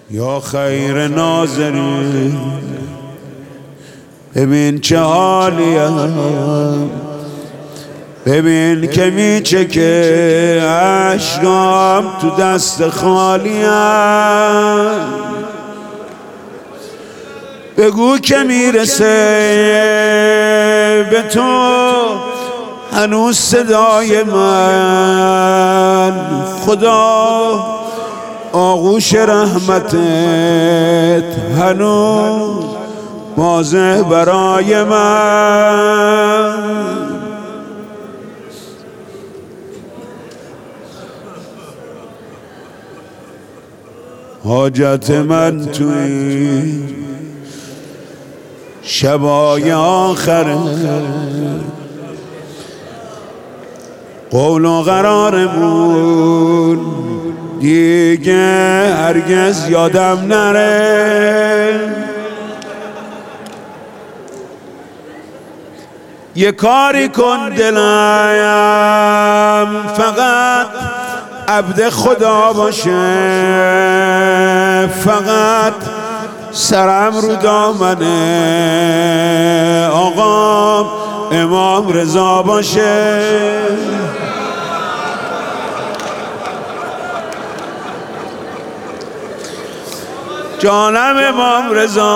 یا خیر ناظرین ببین چه حالیم، ببین که میچکه اشکام تو دست خالیم. بگو که میرسه به تو هنوز صدای من، خدا آغوش رحمتت هنوز واضح برای من. حاجت من توی شبای آخره، قول و قرارمون دیگه هرگز یادم نره. یه کاری کن دلم فقط عبد خدا باشه، فقط سرم رو دامنه آقا امام رضا باشه. جانم امام رضا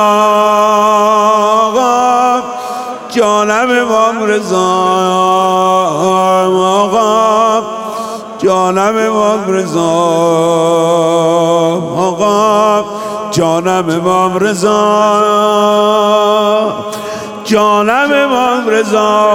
آقا، جانم امام رضا آقا، جانم امام رضا آقا، جانم امام رضا، جانم امام رضا.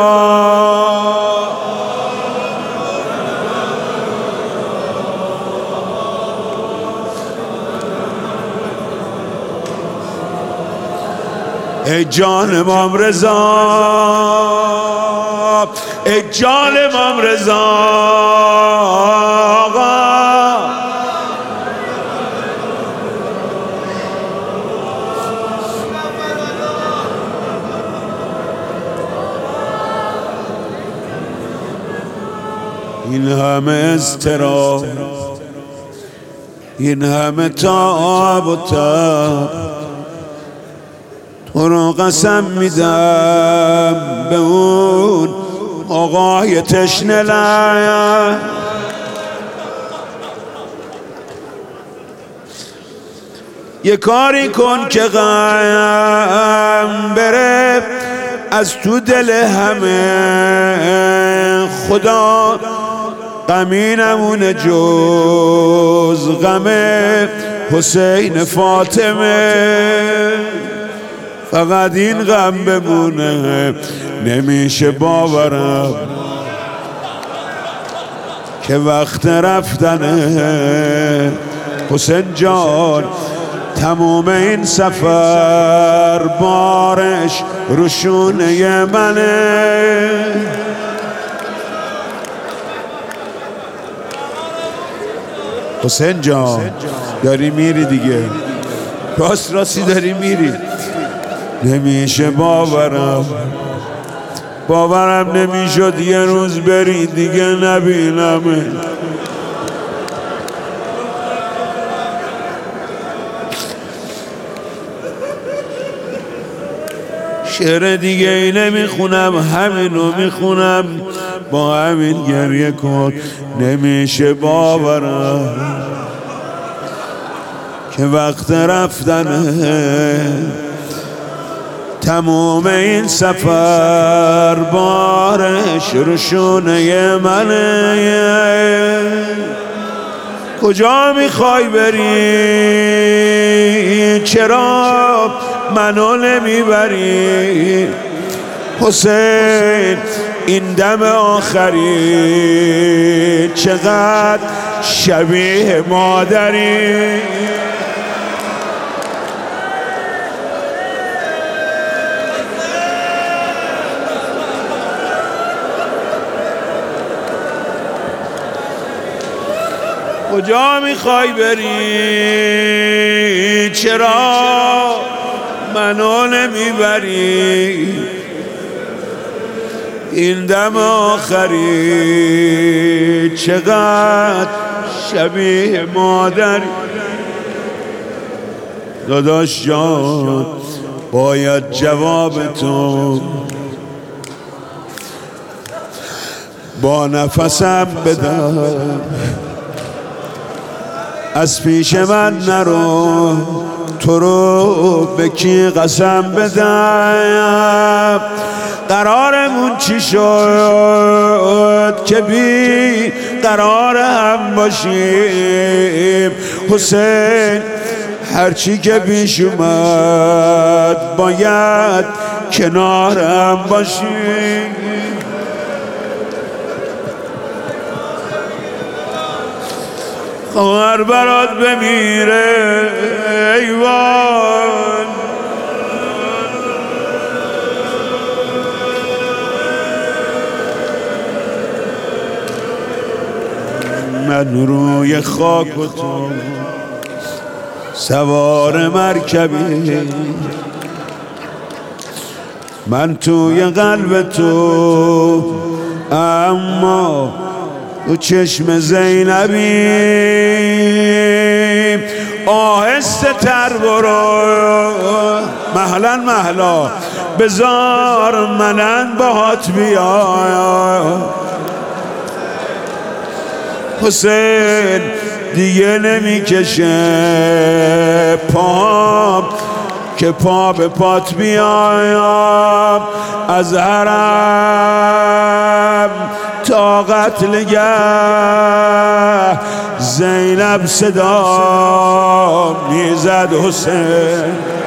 ای جان امام رضا، ای جان امام رضا آقا، این همه اضطراب، این همه تاب و تب، تو رو قسم میدم به اون آقای تشنه لب. یه کاری کن که غم بره از تو دل همه، خدا غمی نمونه جز غم حسین فاطمه. فقط این غم بمونه، نمیشه باورم که وقت رفتنه. حسین جان تموم این سفر بارش روشونه منه. حسین جان داری میری دیگه، راستی داری میری. نمیشه باورم نمیشد یه روز بری دیگه نبینمه. شعر دیگه ای نمیخونم، همینو میخونم، با همین گریه کن. نمیشه باورم که وقت رفتنه، تموم این سفر بارش روشونه منه. کجا میخوای بری؟ چرا منو نمیبری؟ حسین این دم آخری چقدر شبیه مادری. کجا میخوای بری؟ چرا منو نمیبری؟ این دم آخری چقدر شبیه مادری. داداش جان باید جواب تو با نفسم بدم، از پیش من نرو، تو رو به کی قسم بدم؟ قرارمون چی شد که بی قرار هم باشیم؟ حسین هرچی که پیش اومد باید کنارم باشیم. خواهر برات بمیره ایوان، من روی خاک و تو سوار مرکبی، من توی قلب تو اما تو چشم زینبی. آهسته تر برو مهلا مهلا، بذار منن باهات بیام. حسین دیگه نمیکشه پام که پا به پات بیایم، از حرم تا قتلگه زینب صدا میزد حسین.